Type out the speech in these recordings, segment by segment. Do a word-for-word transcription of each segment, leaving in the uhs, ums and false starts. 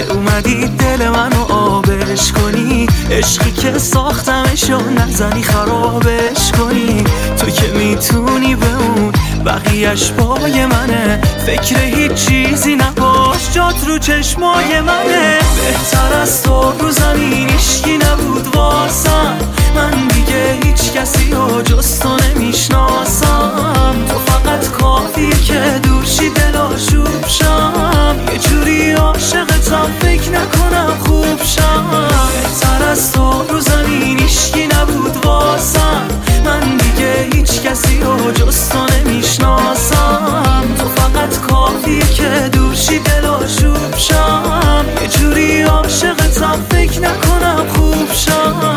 که اومدی دل منو آبش کنی، عشقی که ساختمشو نزنی خرابش کنی. تو که میتونی به اون بقیهش پای منه، فکر هیچ چیزی نباش جات رو چشمای منه. بهتر از تو رو زمین هیچکی نبود واسم، من دیگه هیچ کسی رو جز تو نمیشناسم. تو فقط کافیه که دورشی دل آشوب شم، یه جوری عاشقتم فکر نکنم خوب شم. بهتر از تو رو زمین هیچکی نبود واسم، من دیگه هیچ کسی رو جز تو نمیشناسم. تو فقط کافیه که دورشی دل آشوب شم، یه جوری عاشقتم فکر نکنم خوب شم.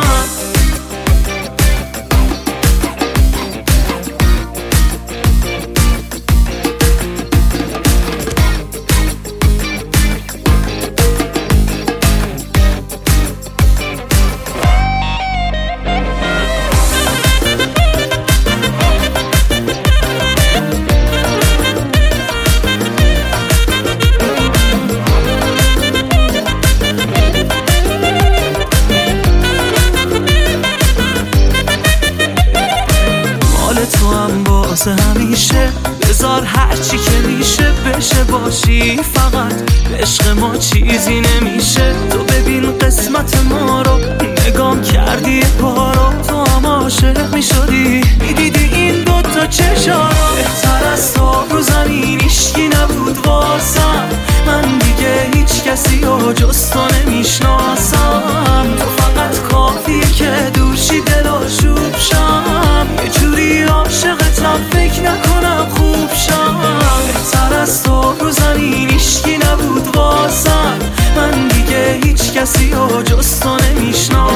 تو هم واسه همیشه بذار هرچی که میشه بشه باشی، فقط به عشق ما چیزی نمیشه. تو ببین قسمت ما رو نگام کردی پارو، تو هم عاشق میشدی میدیدی این دوتا چشا رو. بهتر از تو رو زمین هیچکی نبود واسم، من دیگه هیچ کسی رو جز تو نمیشناسم. تو فقط کافیه که دورشی دل آشوب شم، یه جوری عاشقتم فکر نکنم خوب شم. بهتر از تو رو زمین هیچکی نبود واسم، من دیگه هیچ کسی رو جز تو نمیشناسم.